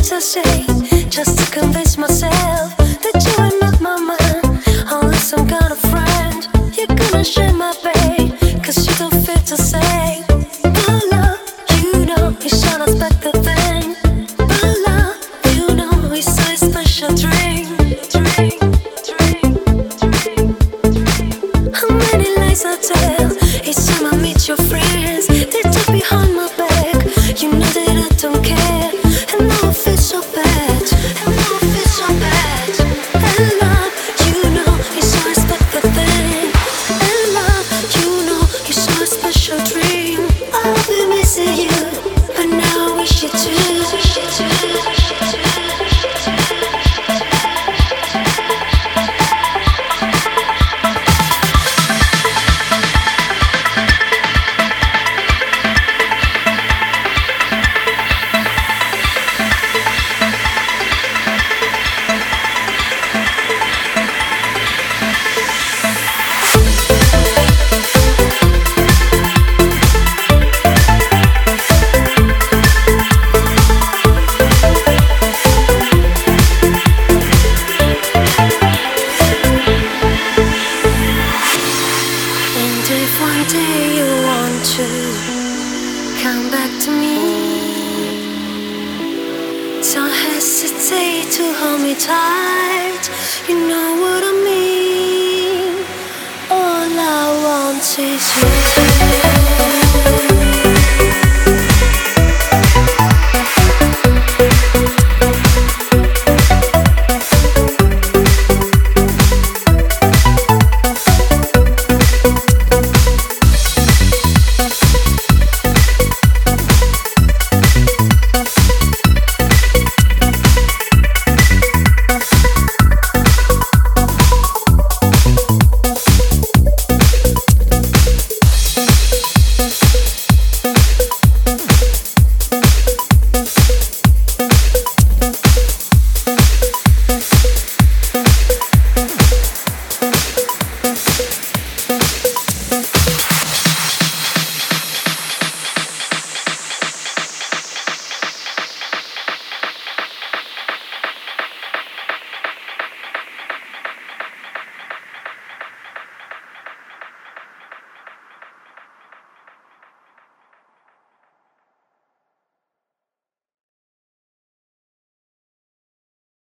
words I say just to convince myself that you are not my man. Unless some kind of friend, you're gonna share my pain, 'cause you don't fit to say. But love, you know, it's unexpected thing. But love, you know, it's a special dream. How many lies I tell each time I meet your friends? They talk behind my back. You know that I don't care, and now I feel so bad. And now I feel so bad. And love, you know, it's so expected thing. And love, you know, it's so a special dream. I've been missing you, but now I wish you too. If one day you want to come back to me, don't hesitate to hold me tight. You know what I mean. All I want is you.